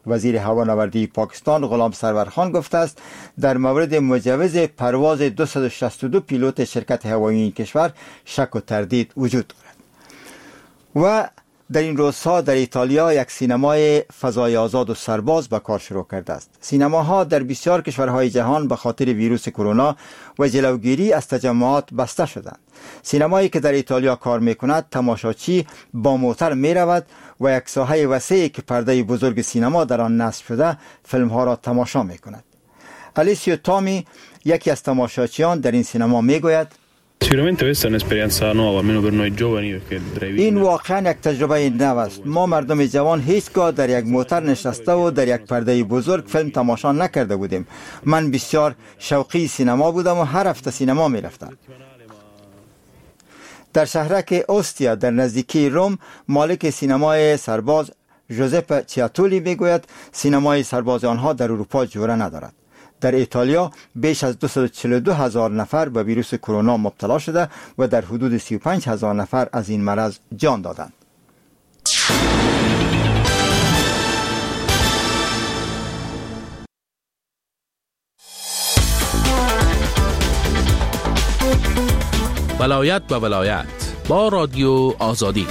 وزیر هوانوردی پاکستان غلام سرور خان گفته است در مورد مجوز پرواز 262 پیلوت شرکت هوایی این کشور شک و تردید وجود دارد. و در این روزها در ایتالیا یک سینمای فضای آزاد و سرباز به کار شروع کرده است. سینماها در بسیار کشورهای جهان به خاطر ویروس کرونا و جلوگیری از تجمعات بسته شدند. سینمایی که در ایتالیا کار میکند تماشاچی با موتر میرود و یک ساحه وسیعی که پرده بزرگ سینما در آن نصب شده فیلم ها را تماشا میکند. الیسیو تامی یکی از تماشاچیان در این سینما میگوید این واقعا یک تجربه نو است. ما مردم جوان هیچگاه در یک موتر نشسته و در یک پرده بزرگ فیلم تماشا نکرده بودیم. من بسیار شوقی سینما بودم و هر هفته سینما می رفتم. در شهرک اوستیا در نزدیکی روم مالک سینمای سرباز ژوزپ چیاتولی میگوید سینمای سرباز آنها در اروپا جوره ندارد. در ایتالیا بیش از 242,000 نفر به ویروس کرونا مبتلا شده و در حدود 35,000 نفر از این مرض جان دادند. ولایت به ولایت با رادیو آزادی.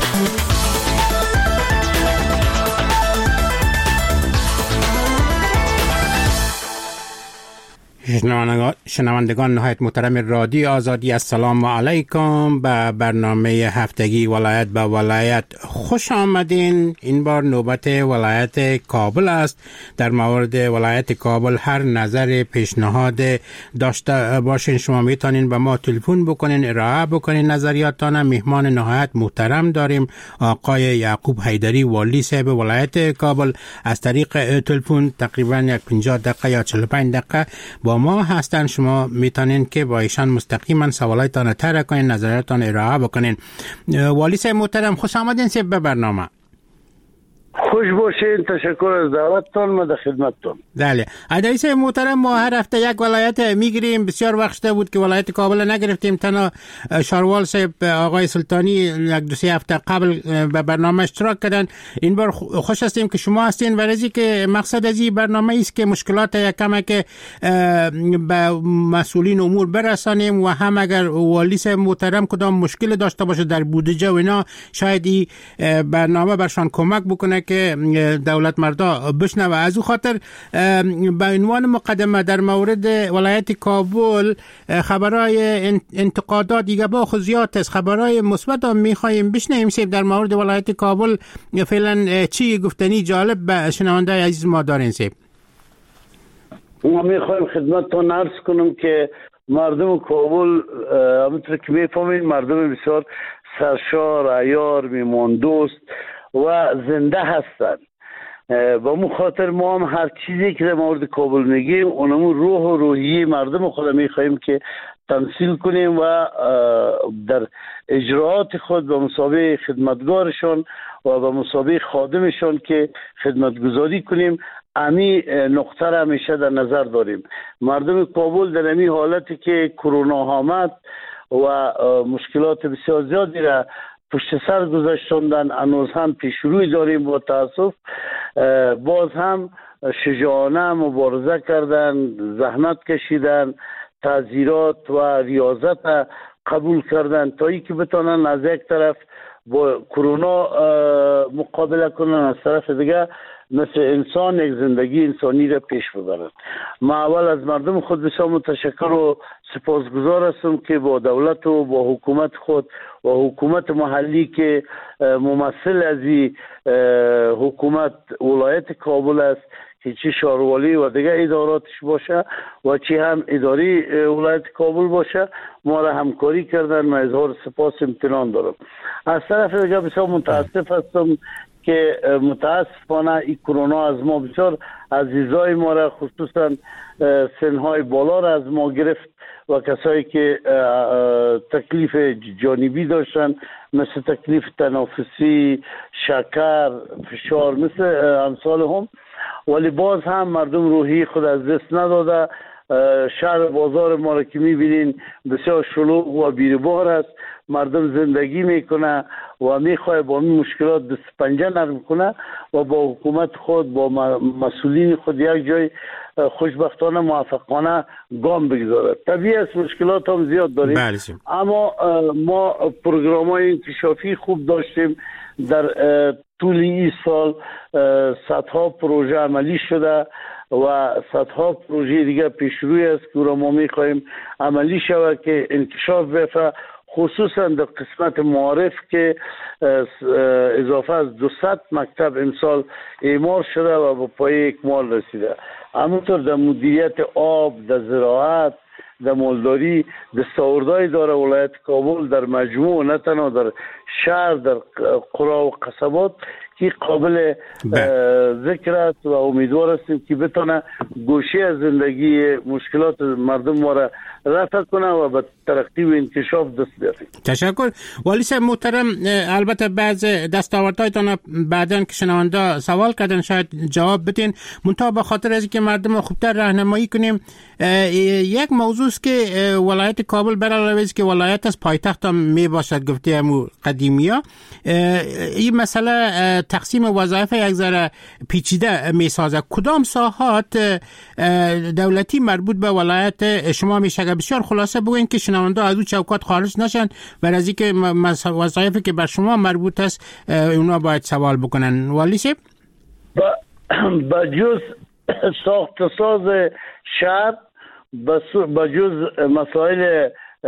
شنوندگان نهایت محترم رادیو آزادی، السلام علیکم. به برنامه هفتگی ولایت به ولایت خوش آمدین. این بار نوبت ولایت کابل است. در مورد ولایت کابل هر نظر پیشنهاد داشته باشین شما میتونین به ما تلفن بکنین، ارائه بکنین نظریاتتان. مهمان نهایت محترم داریم آقای یعقوب حیدری والی صاحب ولایت کابل. از طریق تلفن تقریبا 50 دقیقه یا 45 دقیقه با ما هستن. شما میتونین که با ایشان مستقیما سوالایتان طرح کنین، نظراتتان ارائه بکنین. والی صاحب محترم خوش آمدین صاحب به برنامه. خوش باشین، تشکر از دعوتتون، ما در خدمتتون. بله عزیز محترم، ما هر هفته یک ولایت میگیریم. بسیار وقت شده بود که ولایت کابل نگرفتیم. تنها شاروال صاحب آقای سلطانی یک دو سه هفته قبل به برنامه اشتراک کردن. این بار خوش هستیم که شما هستین. ورزی که مقصد از این برنامه است که مشکلات یکم که به مسئولین امور برسانیم و هم اگر والی صاحب محترم کدام مشکل داشته باشه در بودجه و اینا شاید این برنامه برشان کمک بکنه که دولت مردا بشنوه. از او خاطر به عنوان مقدمه در مورد ولایت کابل خبرای انتقادات دیگه با خصوصیات است، خبرای مثبت هم می‌خوایم بشنویم سیب در مورد ولایت کابل. فعلا چی گفتنی جالب به شنونده عزیز ما دارین سیب؟ ما می‌خوایم خدمتتون عرض کنم که مردم کابل همونطور که می‌فهمین مردم بسیار سرشار، عیار، میهمان دوست و زنده هستند. با مو خاطر ما هم هر چیزی که در مورد کابل میگیم اونمون روح و روحیه مردم خود میخواهیم که تمثیل کنیم و در اجراعات خود به مسابقه خدمتگارشان و به مسابقه خادمشان که خدمتگزاری کنیم. امی نقطه را همیشه در نظر داریم. مردم کابل در امی حالتی که کرونا آمد و مشکلات بسیار زیادی را پشت سر گذاشتندن، هنوز هم پیشروی داریم. با تاسف باز هم شجاعانه مبارزه کردن، زحمت کشیدن، تعزیرات و ریاضت قبول کردن تا ای که بتانن از یک طرف با کرونا مقابله کنن، از طرف دیگه مثل انسان یک زندگی انسانی را پیش ببرن. ما اول از مردم خود بسیار متشکر و سپاسگزار هستم که با دولت و با حکومت خود و حکومت محلی که ممثل از حکومت ولایت کابل است که چی شاروالی و دیگه اداراتش باشه و چی هم اداری ولایت کابل باشه ما را همکاری کردن. من اظهار سپاس امتنان دارم. از طرف دیگه بسیار متاسف هستم که متاسفانه این کرونا از ما بسیار عزیزای ما را خصوصا سنهای بالا را از ما گرفت و کسایی که تکلیف جانبی داشتن مثل تکلیف تنفسی، شکر، فشار مثل امثال هم، ولی باز هم مردم روحی خود از دست نداده شهر بازار ما را که میبینین بسیار شلوغ و بیروبار است. مردم زندگی میکنه و میخواه با این مشکلات دست پنجه نرم کنه و با حکومت خود با مسئولین خود یک جای خوشبختانه موفقانه گام بگذارد. طبیعی است مشکلات هم زیاد داریم، اما ما پروگرام های انکشافی خوب داشتیم. در طول این سال صدها پروژه عملی شده و صدها پروژه دیگه پیشروی است که ما میخواهیم عملی شود که انکشاف بفه، خصوصا در قسمت معارف که اضافه از 200 مکتب امسال اعمار شده و به پای اکمال رسیده. همونطور در مدیریت آب، در زراعت، در مالداری دستاوردهای داره ولایت کابل در مجموع، نه تنها در شهر، در قرا و قصبات که قابل ذکر است و امیدوار هستیم که بتونه گوشه از زندگی مشکلات مردم ما را رفع کنه و به ترقی و انکشاف دست بیاره. تشکر. والی صاحب محترم، البته بعض دستاوردهایتان بعداً که شنونده سوال کردن شاید جواب بدین، منتها به خاطر از اینکه مردم خوبتر راهنمایی کنیم، یک موضوع است که ولایت کابل به علاوه از که ولایت از پایتخت هم می باشد گفتیم قدیمیا، این مسئله تقسیم وظایف یک ذره پیچیده می سازه. کدام ساحات دولتی مربوط به ولایت شما میشه؟ بسیار خلاصه بگوین که شنونده از اون چوکات خارج نشن و از اینکه وظایفی که بر شما مربوط است اونا باید سوال بکنن. والی صاحب، با جز ساخت ساز شهر، با جز مسائل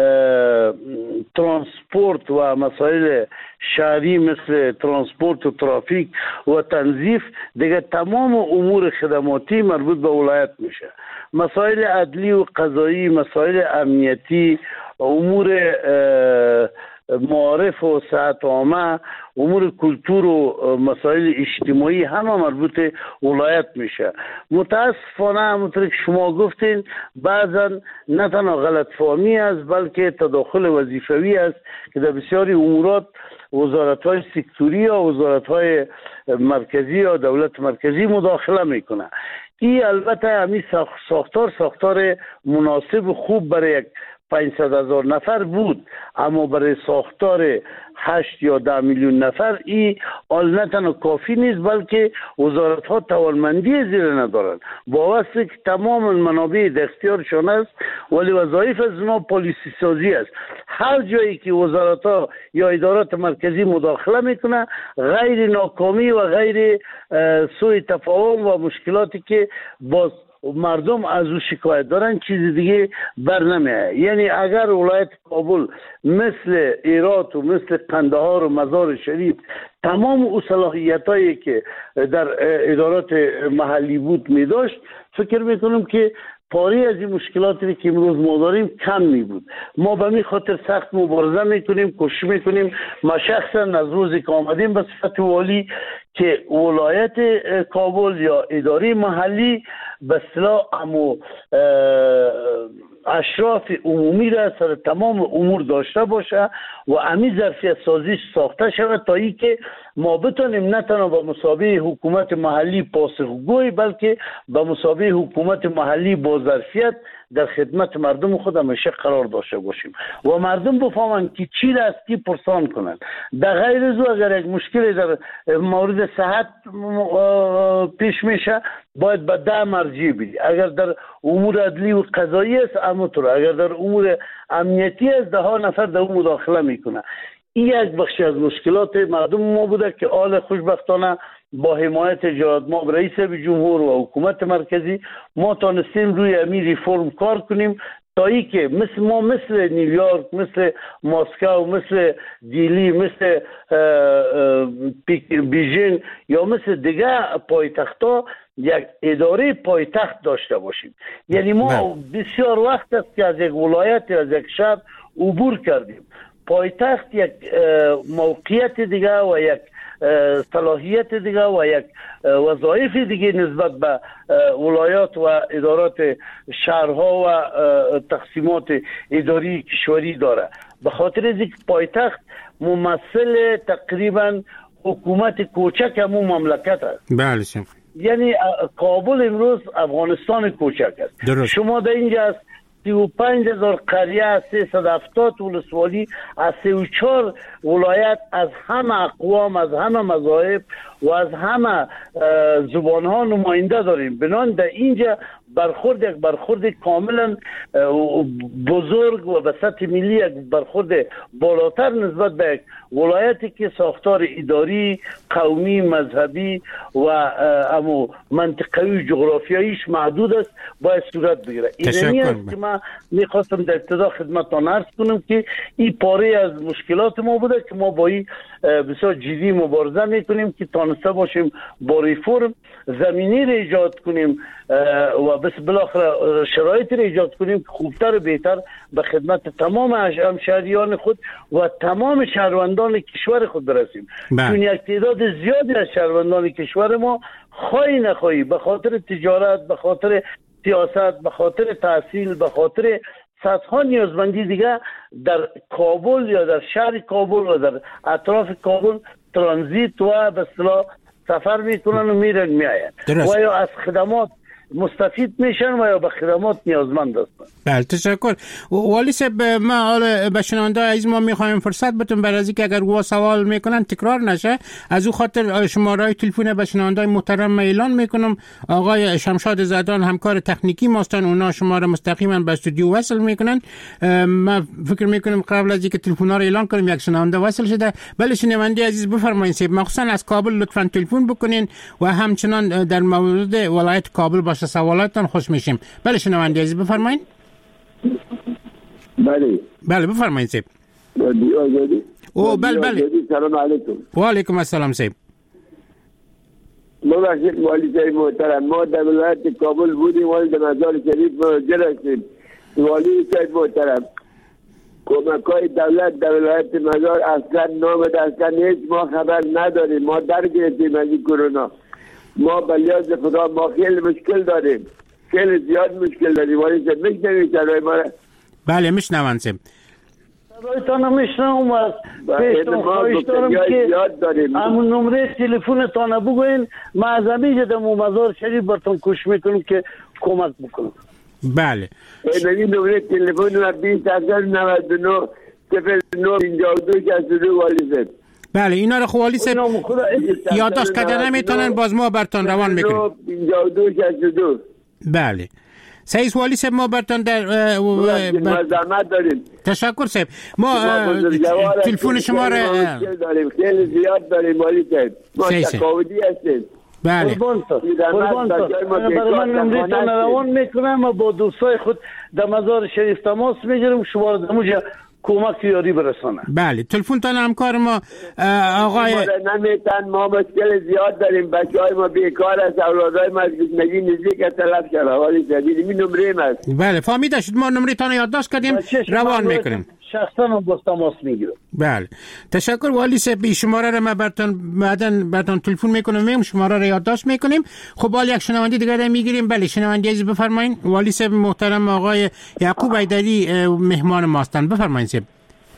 ترانسپورت و مسائل شهری مثل ترانسپورت و ترافیک و تنظیف، دیگه تمام امور خدماتی مربوط به ولایت میشه. مسائل عدلی و قضایی، مسائل امنیتی، امور معارف و صحت عامه، امور کلتور و مسائل اجتماعی همه مربوط ولایت میشه. متاسفانه همونطور که شما گفتین بعضا نه تنها غلط فهمی است بلکه تداخل وظیفوی است که در بسیاری امورات وزارت‌های سکتوری یا وزارت‌های مرکزی یا دولت مرکزی مداخله میکنه. این البته همین ساختار مناسب و خوب برای یک 500,000 نفر بود، اما برای ساختار 8 یا 10 میلیون نفر این حال نه تنها کافی نیست بلکه وزارت ها توانمندی زیر ندارند. با واسه که تمام منابع در اختیارشان است ولی وظایف از اونا پالیسی سازی است. هر جایی که وزارت ها یا ادارات مرکزی مداخله میکنه غیر ناکامی و غیر سوء تفاهم و مشکلاتی که باز مردم از او شکایت دارن چیز دیگه بر نمیاد. یعنی اگر ولایت کابل مثل هرات و مثل قندهار و مزار شریف تمام او صلاحیتایی که در ادارات محلی بود می داشت، فکر میکنم که پاری از این مشکلاتی که امروز ما داریم کم می بود. ما به می خاطر سخت مبارزه میکنیم، کوشش میکنیم. ما شخصا از روزی که آمدیم به صفت والی که ولایت کابل یا اداره محلی به اصطلاح اشراف عمومی را سر تمام امور داشته باشه و امی ظرفیت سازی ساخته شود تا ای که ما بتونیم نه تنها با مسابقه حکومت محلی پاسخگوی بلکه با مسابقه حکومت محلی با ظرفیت در خدمت مردم خود همیشه قرار داشته باشیم و مردم بفهمن که چی را از کی پرسان کنند. در غیر از اگر یک مشکلی در مورد صحت پیش میشه باید به 10 مرجع بدی. اگر در امور عدلی و قضایی است همونطور، اگر در امور امنیتی است 10 نفر در اون مداخله میکنه. این یک بخشی از مشکلات مردم ما بوده که آل خوشبختانه با حمایت جناب رئیس جمهور و حکومت مرکزی ما تانستیم روی امیر ریفرم کار کنیم تا ای که مثل نیویورک، مثل مسکو، مثل دیلی، مثل بیژینگ یا مثل دیگه پایتخت‌ها یک اداره پایتخت داشته باشیم. یعنی ما بسیار وقت است که از یک ولایت از یک شهر عبور کردیم. پایتخت یک موقعیت دیگه و یک صلاحیت دیگه و یک وظایف دیگه نسبت به ولایات و ادارات شهرها و تقسیمات اداری کشوری داره. به خاطر از اینکه پایتخت ممثل تقریبا حکومت کوچک همون مملکت است. بله یعنی کابل امروز افغانستان کوچک است. درست. شما در اینجا 35,000 قریه از 370 ولسوالی از 34 ولایت از همه اقوام، از همه مذاهب و از همه زبان ها نماینده داریم. بنان در اینجا برخورد کاملا بزرگ و به سطح ملی یک برخورد بالاتر نسبت به یک ولایتی که ساختار اداری، قومی، مذهبی و امو منطقوی جغرافیاییش محدود است باید صورت بگیره. اینمی است که من میخواستم در ابتدا خدمتتان عرض کنم که این پاره از مشکلات ما بوده که ما با این بسیار جدی مبارزه میکنیم که تانسته باشیم با ریفورم زمینی را ایجاد کنیم و بس بالاخره شرایط را ایجاد کنیم که خوبتر و بهتر به خدمت تمام همشهریان خود و تمام شهروندان کشور خود برسیم. چون یک تعداد زیادی از شهروندان کشور ما خواهی نخواهی به خاطر تجارت، به خاطر سیاست، به خاطر تحصیل، به خاطر صدها نیازمندی دیگه در کابل یا در شهر کابل و در اطراف کابل ترانزیت و به اصطلاح سفر میکنن و میرن میاین و یا از خدمات مستفید میشن و یا به خدمات نیازمند هستن. بله تشکر. والی صاحب ما به شنونده عزیز ما میخوایم فرصت بتون برای از اینکه اگر وا سوال میکنن تکرار نشه، از او خاطر شماره تلفن به شنونده محترم اعلان میکنم. آقای شمشاد زدان همکار تکنیکی ماستن، اونا شماره مستقیما به استودیو وصل میکنن. ما فکر میکنم قبل از اینکه تلفن‌ها رو اعلان کنیم یک شنونده وصل شده. بله شنونده عزیز بفرمایید صاحب، مخصوصا از کابل لطفا تلفن بکنین و همچنان در مورد ولایت کابل باشه سوالاتتان خوش میشیم. بله شنونده عزیز بفرمایید. بله بفرمایید صاحب. بله سلام علیکم. و علیکم السلام صاحب. ببخشید والی صاحب محترم، ما در ولایت کابل بودیم، والی در مزار شریف جلسیم. والی صاحب محترم، کمک‌های دولت در ولایت مزار اصلا نامده، اصلا هیچ ما خبر نداریم. ما در گرفتیم از این کرونا. ما به لحاظ خدا ما خیلی مشکل داریم، خیلی زیاد مشکل داریم. والی صاحب میشنوید صدای ما؟ بله میشنوم صاحب. صدایتان میشنوم و پیشتون خواهش دارم که همون نمره تلفنتان بگوین. ما از همیشه در مزار شریف براتون کوشش میکنم که کمک بکنم. بله این نمره تلفن و 20099 095262 والی صاحب. بله اینا رو خوالی صاحب یادداشت کردن نمیتونن، باز ما براتون روان میکنیم. 5262. بله سعید والی صاحب ما براتون در زحمت داریم. تشکر صاحب. ما تلفن شما رو داریم، خیلی زیاد داریم والی صاحب. ما تقاعدی هستیم. بله قربان برای من نمریتان روان میکنم و با دوستای خود در مزار شریف تماس میگیرم شما رو دموجه کمک یاری برسانه. بله تلفن تان همکار ما آقای نمیتن، ما مشکل زیاد داریم، بچهای ما بیکار است، اولادای ما زندگی نزدیک تلف شده. والی صاحب این نمره است. بله فهمیده شد، ما نمره تان یادداشت کردیم روان میکنیم. شخصا هم با تماس میگیرم. بله تشکر والی صاحب. شماره رو ما براتون تلفن میکنم، شماره رو یادداشت میکنیم. خب حالا یک شنونده دیگه میگیریم. بله شنونده عزیز بفرمایید. والی صاحب محترم آقای یعقوب ایدری مهمان ماستن، بفرمایید صاحب.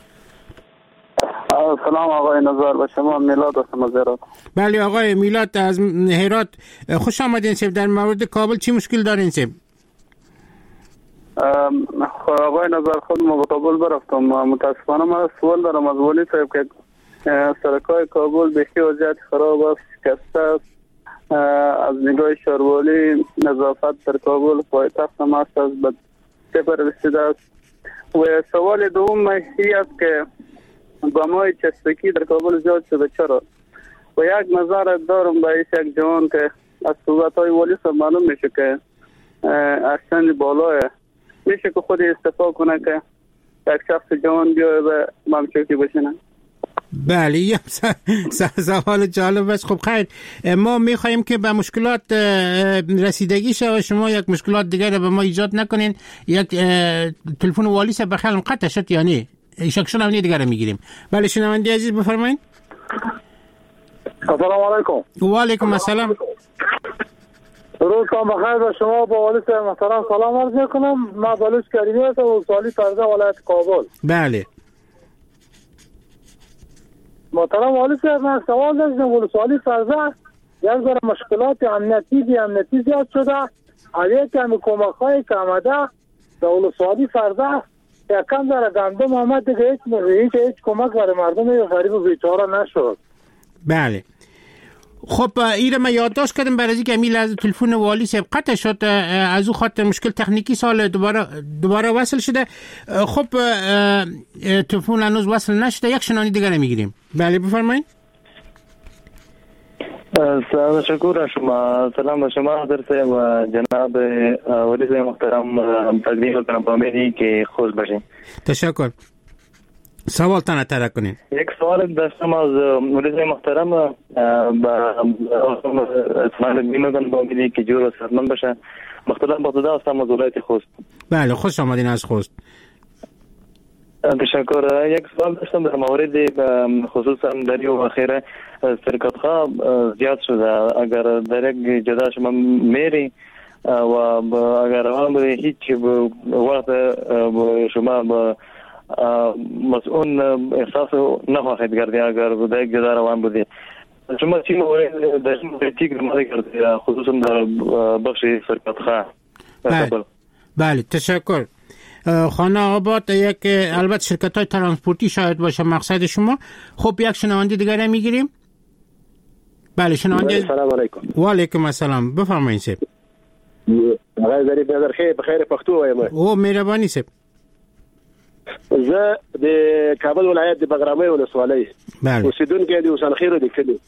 سلام آقای نظر، به شما میلاد هستم از هرات. بله آقای میلاد از هرات خوش آمدین صاحب. در مورد کابل چی مشکل دارین صاحب؟ آقای نظر خود ما به کابل برفتم، متاسفانه من سوال دارم از والی صاحب که سرکای کابل بخی وضعیت خراب است، شکسته است. از نگاه شهروالی نظافت در کابل پایتخت هم است از به صفر رسیده است. و سوال دوم این است که گام‌های چستکی در کابل زیاد شده، چرا؟ و یک نظر دارم به یک جوان که از صحبت‌های والی صاحب معلوم میشه که از سن بالای میشه که خود استفاده کنه که یک شخص جوان بیایه به ممچوکی بشینه. بله یه سوال جالب است. خب خیر، ما میخواییم که به مشکلات رسیدگی شد و شما یک مشکلات دیگر رو به ما ایجاد نکنین. یک تلفن والی صاحب بخیرم قطع شد یا نه؟ شکشون هم دیگر رو میگیریم. بله شنونده عزیز بفرمایید. السلام علیکم. و علیکم السلام. روزتان بخیر. به شما با والی صاحب محترم سلام عرض میکنم. من بلوچ کریمی هستم و سالی فرزه ولایت کابل. بله محترم والی صاحب من سوال داشتم. سالی فرزه یک ذره مشکلات امنیتی زیاد شده. اوی که همی کمک‌هایی که آمده در ولسوالی فرده یکم ذره گندم آمد دیگه هیچ کمک برای مردم غریب و بیچاره نشد. بله. خب ایره ما یادداشت کردم برای اینکه امیل از تلفن والی صاحب قطع شد، از او خاطر مشکل تکنیکی سال دوباره وصل شده. خب تلفن هنوز وصل نشده، یک شنانی دیگر میگیریم. بله بفرمایید. سلام شکر شما. سلام به شما حضرت و جناب ولی صاحب محترم. تقدیم کنم با امیدی که خوش باشین. تشکر. سوال تنه طرح کنین. یک سوال داشتم از ولی صاحب محترم با اسماعیل بیمگان با امیدی که جور و صحتمند باشه. مختلف با خدا هستم از ولایت خوست. بله خوش آمدین از خوست. تشکر. یک سوال داشتم در مورد خصوصا در یو اخیره شرکت ها زیاد شده. اگر در یک جدا شما میری و اگر آن هیچ وقت شما مسئول احساس نخواهید کردید اگر در یک جدا روان بودید، شما چی مورد در این پرتیک نماده کردید خصوصا در بخش شرکت ها؟ بله تشکر. خانه آباد یک البته شرکت های ترانسپورتی شاید باشه مقصد شما. خب یک شنونده دیگر میگیریم. بله شنونده. سلام علیکم. و علیکم السلام. بفرمایید سب. آقای ظریف نظر خیر بخیر پښتو وایم. او مهرباني سب. زه د کابل ولایت د بغرامي ولسوالۍ اوسیدونکو د حسین خیر د کلی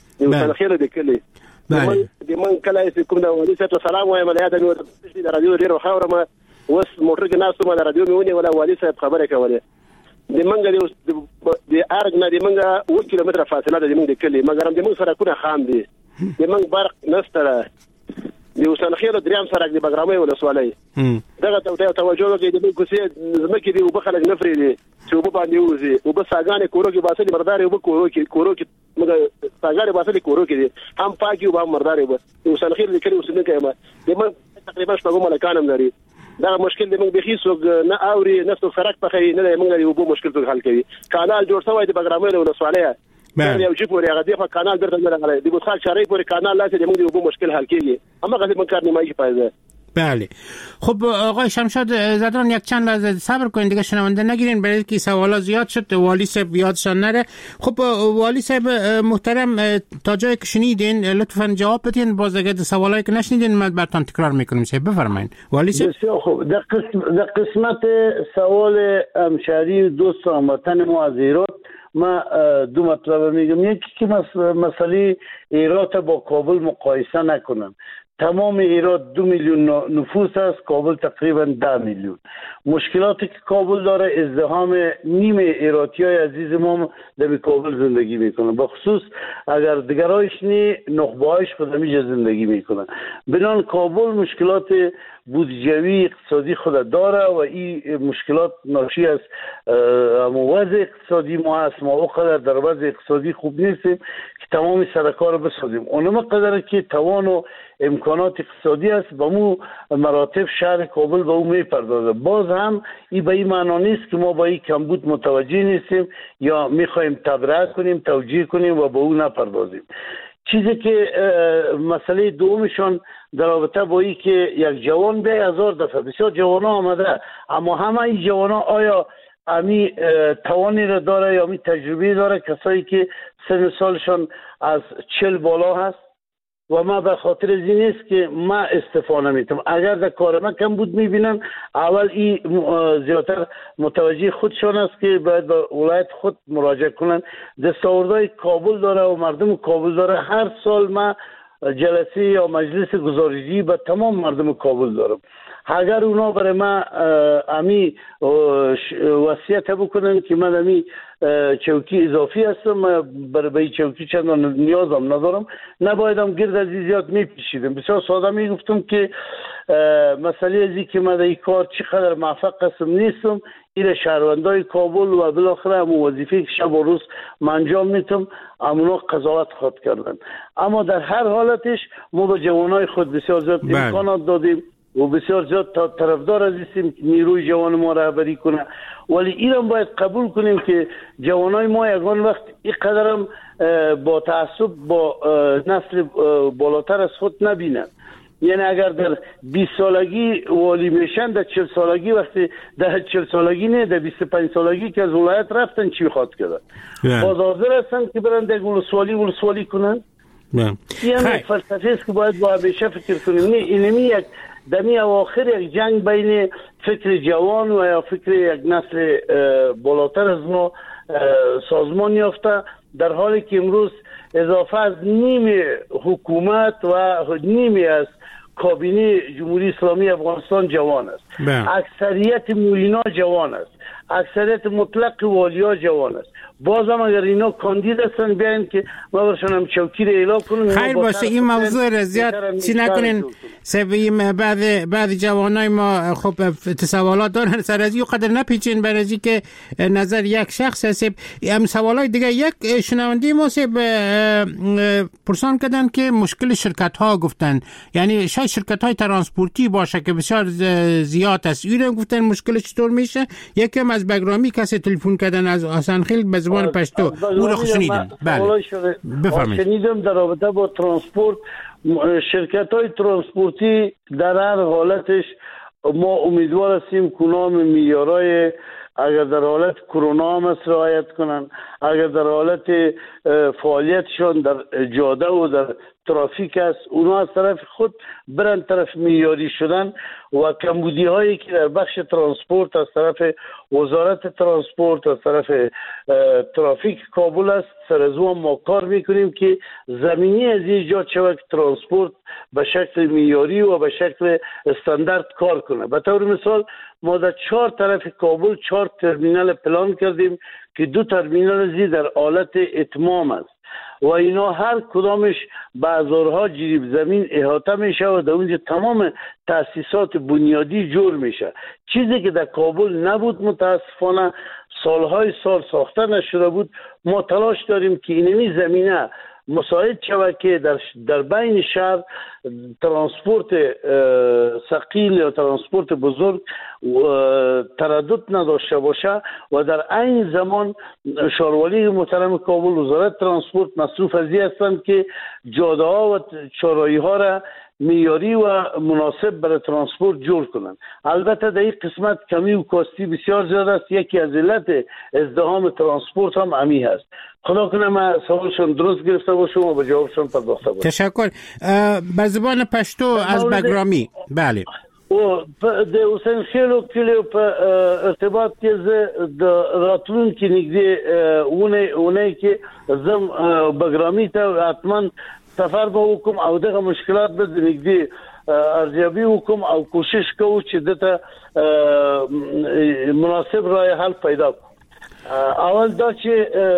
د من کله چې کوم د ولي صاحب سلام وایم له یاد مې د رادیو ډیر خاورم وس موټر کې ناس ته د رادیو میونی ولا والي صاحب خبره کوله د منګه د ارګ نه د منګه 1 کیلومتر فاصله ده د منګه د کلی مګر د منګه سره کونه خام دي د منګه برق نستره د حسین خیر دریم سره د بغرامي ولسوالۍ دغه توجه وکړي د کوڅې زمکه دی وبخلک نفرې دي چې وب باندې وځي وب ساګانې کورو کې باسي مرداري وب کورو کې مګر ساګانې باسي کورو کې دي هم پاکي وب هم مرداري وب حسین خیر د کلی اوسنه ما د من تقریبا شپږ ملکانم لري. دا مشکل د موږ بخي سوق نه اوري نفسه سرک په خې نه موږ یو بو مشکل ته حل کوي. کانال جوړ شوی د بغرامي ولسوالۍ یو چې پورې هغه د کانال درته نه راغلی د بوخاک شاري پورې کانال لاسه د موږ یو بو مشکل حل کیږي اما غږی من کار نیمایي پایزه. بله خب آقای شمشاد زدران یک چند لحظه صبر کنید دیگه شنونده نگیرین برای که سوالا زیاد شد والی صاحب یادشان نره. خب والی صاحب محترم تا جایی که شنیدین لطفا جواب بدین، باز اگه سوالایی که نشنیدین من براتون تکرار میکنم. صاحب بفرمایید والی صاحب. بسیار خوب. در قسمت سوال همشهری دوست هموطن ما از ایران ما دو مطلب میگم. یکی که مسئله ایرات با کابل مقایسه نکنن. تمام ایران 2 میلیون نفوس است، کابل تقریبا 10 میلیون. مشکلاتی که کابل داره ازدحام نیم ایراتیای عزیز ما در کابل زندگی میکنن، بخصوص اگر دیگرایش نی نخبهایش خود همیجا زندگی میکنن. بنان کابل مشکلات بودجوی اقتصادی خود داره و این مشکلات ناشی از وضع اقتصادی ما است. ما وقدر در وضع اقتصادی خوب نیستیم که تمام سرکار رو بسازیم. اونم قدر که توان و امکانات اقتصادی است با مو مراتب شهر کابل به اون میپردازه. باز هم این به این معنا نیست که ما با این کمبود متوجه نیستیم یا میخوایم تبرئه کنیم توجیه کنیم و به اون نپردازیم. چیزی که مسئله دومشون در رابطه با این که یک جوان به 1000 دفعه بسیار جوان ها آمده، اما همه این جوان ها آیا امی توانی را داره یا امی تجربه داره؟ کسایی که سن سالشان از 40 بالا هست و ما به خاطر از این است که ما استفاده نمیتونم. اگر در کار ما کم بود میبینن اول این زیادتر متوجه خودشان است که باید به ولایت خود مراجعه کنن. دستاوردهای کابل داره و مردم کابل داره. هر سال ما جلسه یا مجلس گزارشی به تمام مردم کابل دارم. اگر اونا برای ما امی وصیت بکنن که من امی چوکی اضافی هستم، برای چوکی چند نیازم ندارم، نبایدم گرد از زیاد میپیشیدم. بسیار ساده میگفتم که مسئله ازی که من این کار چقدر موفق هستم نیستم، این شهروندای کابل و بالاخره همون وظیفه که شب و روز من انجام میتم اونا قضاوت خود کردن. اما در هر حالتش ما به جوانای خود بسیار زیاد امکانات دادیم. و بسیار زیاد طرفدار هستیم که نیروی جوان ما رهبری کنه، ولی اینم باید قبول کنیم که جوانای ما یگان وقت اینقدر هم با تعصب با نسل بالاتر از خود نبینن. یعنی اگر در 20 سالگی والی میشن، در 40 سالگی وقتی در 40 سالگی نه، در 25 سالگی که از ولایت رفتن چی میخواد کرد؟ باز حاضر هستن که برن در ولسوالی کنن؟ یعنی فلسفه است که باید با همیشه فکر کنیم. نه اینمی یک دمی اواخر یک جنگ بین فکر جوان و یا فکر یک نسل بالاتر از ما سازمان یافته، در حالی که امروز اضافه از نیم حکومت و نیمی از کابینه جمهوری اسلامی افغانستان جوان است. اکثریت مولینا جوان است، اکثریت مطلق والیا جوان است. بازم اگر اینا کاندید هستن بیاین که ما برشان هم چوکی رو اعلام کنیم. خیر باشه، این موضوع را زیاد چی نکنین. سبیم بعض جوانای ما خب سوالات دارن، سر از این قدر نپیچین برای که نظر یک شخص هست. هم سوالای دیگه، یک شنونده ما پرسان کردن که مشکل شرکت ها گفتن، یعنی شاید شرکت های ترانسپورتی باشه که بسیار زیاد است، اینا گفتن مشکل چطور میشه. یکم از بگرامی کسی تلفن کردن از حسنخیل به زبان پشتو، او رو شنیدم. بله بفرمایید. شنیدم در رابطه با ترانسپورت، شرکت های ترانسپورتی در هر حالتش ما امیدوار هستیم کنام میارای، اگر در حالت کرونا هم رعایت کنن، اگر در حالت فعالیتشان در جاده و در ترافیک است، اونا از طرف خود برن طرف معیاری شدن و کمبودی هایی که در بخش ترانسپورت از طرف وزارت ترانسپورت، از طرف ترافیک کابل است، سر از اون ما کار میکنیم که زمینی از ایجاد شود که ترانسپورت به شکل معیاری و به شکل استاندارد کار کنه. به طور مثال ما در 4 طرف کابل 4 ترمینال پلان کردیم که 2 ترمینال زی در حالت اتمام است و اینا هر کدامش به هزارها جریب زمین احاطه میشه و در اونجا تمام تاسیسات بنیادی جور میشه، چیزی که در کابل نبود. متاسفانه سالهای سال ساخته نشده بود. ما تلاش داریم که اینمی زمینه مساعد شود که در بین شهر ترانسپورت ثقیل یا ترانسپورت بزرگ تردد نداشته باشه و در این زمان شاروالی محترم کابل، وزارت ترانسپورت مصروف از این هستند که جاده ها و چهارراهی ها را معیاری و مناسب برای ترانسپورت جور کنند. البته در این قسمت کمی و کاستی بسیار زیاد است. یکی از علت ازدحام ترانسپورت هم امی هست. خدا کنه من سوالشون درست گرفته باشم و به جوابشون پرداخته باشم. تشکر. به زبان پشتو از بگرامی. بله. و د حسین خیلو کلیو په ارتباط کې زه د راتلونکي نږدې اونۍ کې زم بګرامي ته حتما سفر به وکم او دغه مشکلات به نږدې ارزیابي وکم او کوشش کوم چې دته مناسب راه حل پیدا کړم. اول دا چې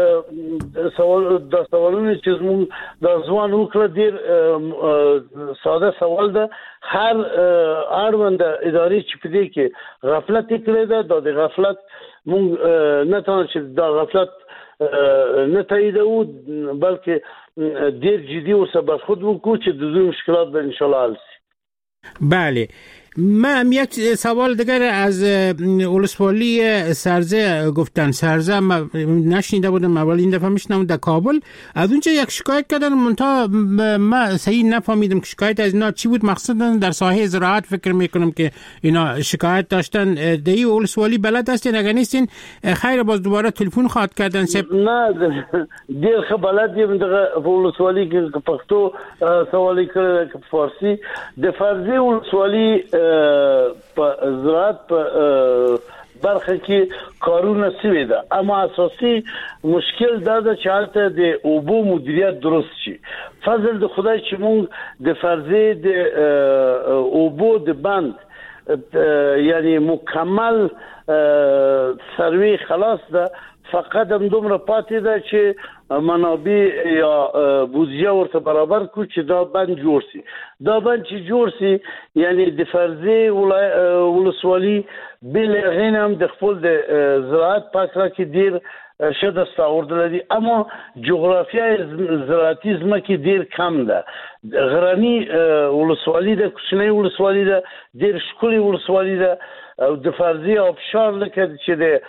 سوالونه چې زموږ د ځوان وکړه ډېر ساده سوال ده. هر اړوند ادارې چې په دې کې غفلت کړې ده، د غفلت مونږ نه تنه چې د غفلت نه تاییدو بلکې ډېر جدي او سبا خود وکړو چې د دې مشکلات به ان شاء الله حل شي. بله. من یک سوال دیگر از ولسوالی سرزه گفتن. سرزه نشنیده بودم، اول این دفعه میشنم در کابل. از اونجا یک شکایت کردن، منتها ما صحیح نفهمیدم که شکایت از اینا چی بود. مقصدا در ساحه زراعت فکر میکنم که اینا شکایت داشتن. دی ولسوالی بلد هستین؟ اگر نیستین خیر باز دوباره تلفن خواهد کردن. نه دیر خب بلد یم دغه ولسوالی که پښتو سوالی کړه که فارسی د فرضي ولسوالی په زراعت په برخه کې کارونه سوي ده، اما اساسي مشکل دا ده چې حالته د اوبو مدیریت درست شي. فضل د خدای چې مونږ د فرضي د اوبو د بند یعنی مکمل سروي خلاص ده، فقط هم دومره پاتې ده چې منابع یا بودجه ورته برابر کو چې دا بند جوړ شي. دا بند چې جوړ شي یعنی د فرضي ولسوالي بل غینم د خپل د زراعت پاکره کې ډیر شد است آورده، اما جغرافیای زراعتی زمکی دیر کم ده. غرانی ولسوالی ده، کوچنی ولسوالی ده، دیر شکلی ولسوالی ده، د فرضی آبشار لکه چې ده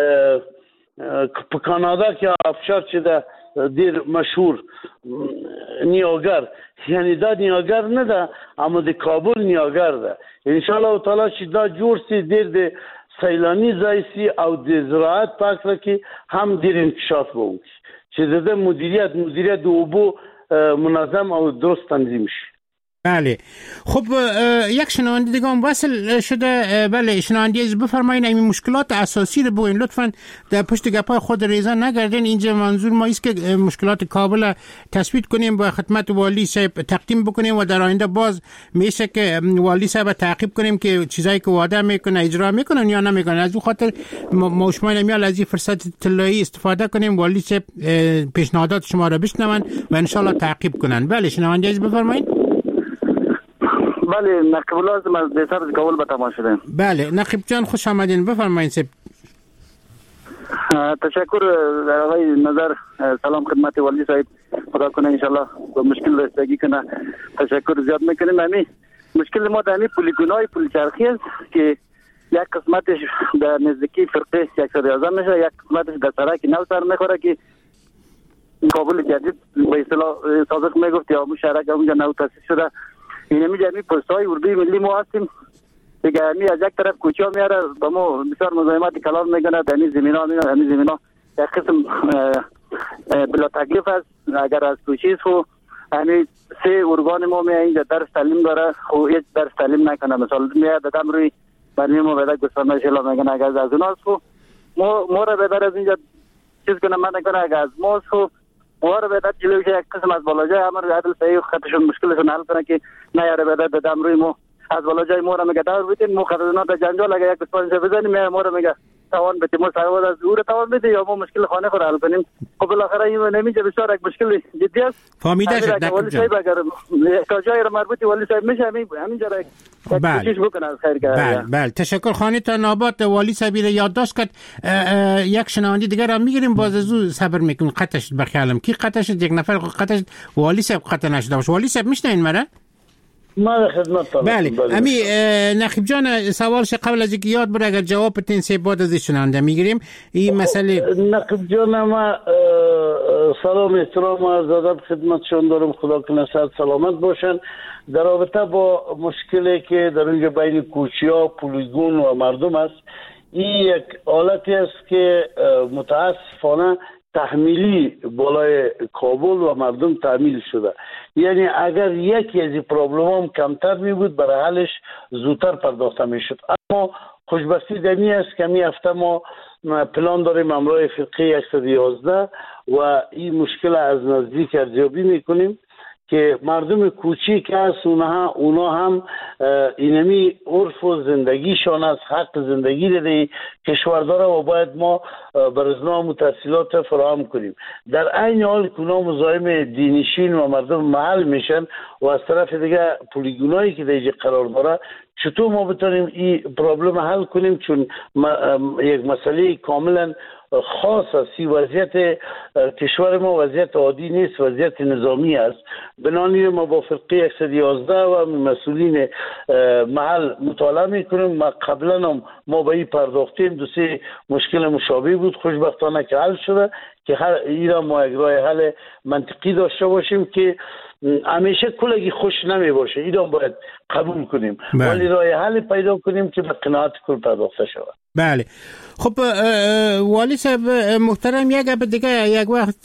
په کانادا کې آبشار چې ده دیر مشهور نیاگر، یعنی دا نیاگر نه ده اما د کابل نیاگر ده. انشاءالله تعالی چې دا جوړ سی دیر د سیلانی ځای سی او د زراعت پاک کې هم دیر انکشاف بوم چې د مدیریت د اوبو منظم او درست تنظیم شي. بله خب یک شنونده دیگه هم وصل شده. بله شنونده بفرمایید این مشکلات اساسی رو بگوین لطفاً، در پشت گپای خود ریزه نگردین. اینجا منظور ما است که مشکلات کابل تثبیت کنیم و خدمت والی صاحب تقدیم بکنیم و در آینده باز میشه که والی صاحب تعقیب کنیم که چیزایی که وعده میکنه اجرا میکنن یا نمیکنن. از اون خاطر ما شما نمیال از این فرصت طلایی استفاده کنیم، والی صاحب پیشنهادات شما رو بشنون و ان شاء الله تعقیب کنن. بله شنونده بفرمایید. بله نقیب لازم از بیسر کابل به تماس شدیم. بله نقیب جان خوش آمدین، بفرمایید. تشکر آقای نظر. سلام خدمت والی صاحب، خدا کنه انشالله با مشکل رسیدگی کنه. تشکر زیاد میکنیم. همین مشکل ما در پلیگونای پلچرخی است که یک قسمتش در نزدیکی فرقه 111 میشه، یک قسمتش در سرک نو سر میخوره که کابل جدید به اصطلاح سابق میگفت یا مشترک اونجا نو تاسیس شده. این میگه پستای اردوی ملی ما هستیم دیگه. از یک طرف کوچا میاره با ما بسیار مزاحمت کلام میکنه. در این زمینا یک قسم بلا تکلیف است. اگر از کوچیز خو همین 3 ارگان ما میاد اینجا درس تعلیم داره، خو هیچ درس تعلیم نکنه. مثلا میاد دادم روی برنامه ما بعد گفتم شلا میگن اگر از اوناست خو ما رو بدر از اینجا چیز کنه من نکنه. اگر از ما خو واره به داد جلوی یک قسم از بالاجای امر عدل صحیح خطشون مشکلشون حل کنه که نه یاره به داد دادم روی ما از بالاجای ما رو میگه دار بیتین مو خطرناک جنجال اگه یک اسپانس بزنیم ما رو میگه توان بده ما سواد از دور توان بده یا ما مشکل خانه خود حل کنیم. خب بالاخره این نمیشه بسیار یک مشکل جدی است. فهمیده شد ولی صاحب اگر تا جای مربوطی ولی صاحب میشه همین جا کوشش بکنه از خیر کرد. بله تشکر. خانه تا نابات والی صاحب را یادداشت کرد. یک شنونده دیگر هم میگیریم باز از او صبر میکنیم. قطعش بخیالم کی قطعش یک نفر قطعش والی صاحب قطع نشده باشه. والی صاحب میشنین مرا؟ ما خدمت دارم. بله امی نقیب جان سوالش قبل از اینکه یاد بره اگر جواب بدین سه بعد از شنونده میگیریم این مسئله. نقیب جان ما سلام احترام و عرض ادب خدمتشون دارم. خدا کنه صحت سلامت باشن. در رابطه با مشکلی که در اینجا بین کوچیا پولیگون و مردم است، این یک حالتی است که متاسفانه تحمیلی بالای کابل و مردم تحمیل شده. یعنی اگر یکی از این پرابلم هم کمتر می بود برای حلش زودتر پرداخته می شد. اما خوشبختی دمی است که می هفته ما پلان داریم امرای فرقه 111 و این مشکل از نزدیک ارزیابی می کنیم که مردم کوچیک هست اونا هم اینمی عرف و زندگیشان از حق زندگی در کشور داره و باید ما برزنام و تحصیلات فراهم کنیم. در عین حال که اونا مزاحم دینشین و مردم محل میشن و از طرف دیگه پولیگونایی که در اینجا قرار داره چطور ما بتونیم این پرابلم حل کنیم، چون یک مسئله کاملا خاص است. وضعیت کشور ما وضعیت عادی نیست، وضعیت نظامی است. بنابراین ما با فرقه 111 و مسئولین محل مطالعه میکنیم. قبلا هم ما به این پرداختیم، 2-3 مشکل مشابه بود، خوشبختانه که حل شده که ایران ما یک راه حل منطقی داشته باشیم که همیشه کلگی خوش نمی باشه. ایران باید قبول کنیم ولی راه حل پیدا کنیم که به قناعت کل پرداخته شود. بله خب والی صاحب محترم یک دیگه یک وقت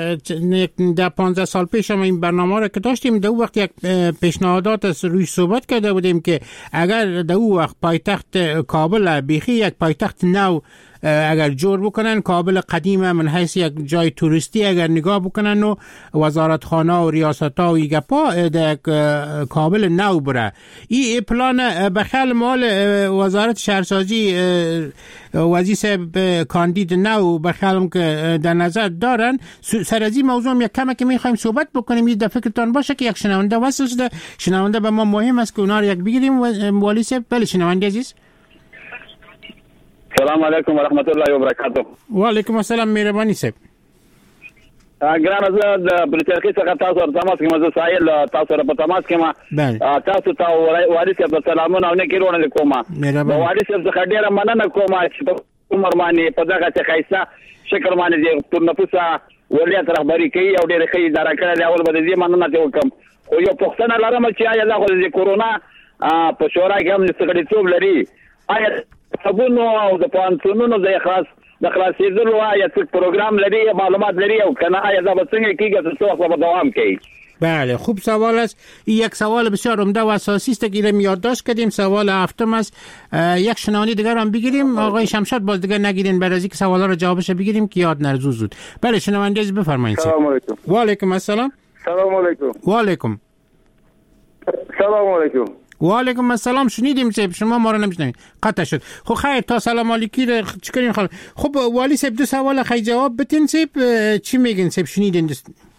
در 15 سال پیش هم این برنامه را که داشتیم در وقت یک پیشنهادات از روی صحبت کرده بودیم که اگر در وقت پایتخت کابل بیخی یک پایتخت نو اگر جور بکنن، کابل قدیم من حیث یک جای توریستی اگر نگاه بکنن و وزارتخانه و ریاست‌ها و ایگپا در کابل نو بره. این پلان بخیال مال وزارت شهرسازی وزیر صاحب کاندید نو بخیالم که در نظر دارن. سر از این موضوع یک کمی که میخوایم صحبت بکنیم. این در فکرتان باشه که یک شنونده وصل شده. شنونده به ما مهم است که اونا رو یک بگیریم. والی صاحب بله شنونده عزیز. سلام علیکم و رحمت الله و برکاته. و علیکم السلام مهرباني صاحب. ګران زه د بریټرکی څخه تاسو سره تماس کوم. زه سایل تاسو سره په تماس کوم. تاسو ته واري صاحب سلامونه او نه کېرونه کوم. واري صاحب څخه ډیره مننه کوم چې عمر باندې په دغه څه خیسه شکر باندې د تور نفوسه ولیت رهبری کوي او ډیره ښه اداره کړې. اول به دې مننه وکم. خو یو پوښتنه لرم چې آیا دا خو د کورونا په شورا کې هم څه لري؟ آیا سبونو او د پانسونونو د خلاصېدلو آیا څه پروګرام لري، معلومات لري او کنه آیا دا به څنګه کېږي څه وخت به دوام کوي؟ بله خوب سوال است. یک سوال بسیار عمده و اساسی است که ایرم یادداشت کردیم. سوال هفتم است. یک شنونده دیگر هم بگیریم. آقای شمشاد باز دیگر نگیرین برای اینکه سوالا رو جوابش بگیریم که یاد نره زود. بله شنونده از بفرمایید. سلام علیکم. و علیکم السلام. سلام علیکم. و علیکم. سلام علیکم. و علیکم السلام. شنیدیم صاحب شما ما رو نمیشنوید قطع شد. خب خیر تا سلام علیکی رو چیکارین خاله. خب والی صاحب دو سوال خیر جواب بدین صاحب. چی میگین صاحب شنیدین؟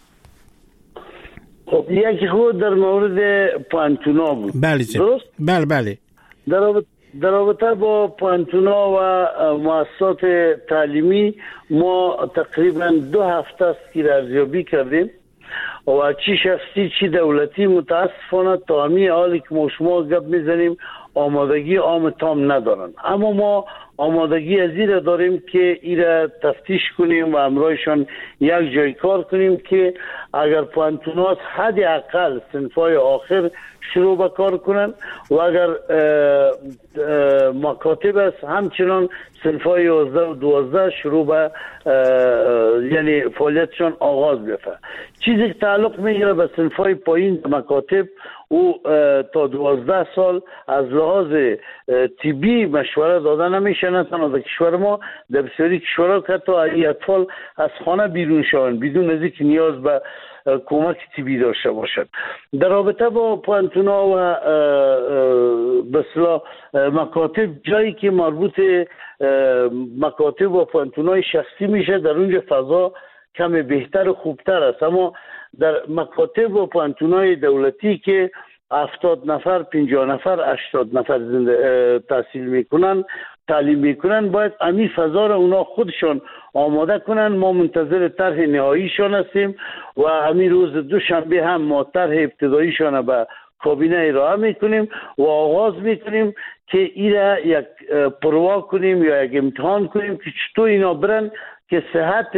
خب یکی خود در مورد پانتونا بود. بله درست؟ بله بله. در رابطه با پانتونا و مؤسسات تعلیمی ما تقریبا 2 هفته است که ارزیابی کردیم و چی شخصی چی دولتی متاسفانه تا همین حالی که ما شما گپ میزنیم آمادگی عام تام ندارن. اما ما آمادگی از این داریم که ایره تفتیش کنیم و همراهشان یک جای کار کنیم که اگر پانتونات حد اقل صنفای آخر شروع به کار کنن و اگر مکاتب است همچنان صنفای 11 و 12 شروع به یعنی فعالیتشان آغاز بشه. چیزی که تعلق میگیره به صنفای پایین مکاتب او تا 12 سال از لحاظ طبی مشوره داده نمیشه. نه تنها در کشور ما، در بسیاری کشورها که تا اطفال از خانه بیرون شوند بدون از اینکه نیاز به کمک طبی داشته باشد. در رابطه با پانتونا و به اصطلاح مکاتب، جایی که مربوط مکاتب و پانتونای شخصی میشه در اونجا فضا کم بهتر و خوبتر است. اما در مکاتب و پانتونای دولتی که 70 نفر 50 نفر 80 نفر تحصیل میکنن تعلیم میکنن باید امی فضا را اونا خودشان آماده کنن. ما منتظر طرح نهاییشان هستیم و امی روز دوشنبه هم ما طرح ابتداییشان به کابینه ارائه میکنیم و آغاز میکنیم که ایره یک پروا کنیم یا یک امتحان کنیم که چطور اینا برن که صحت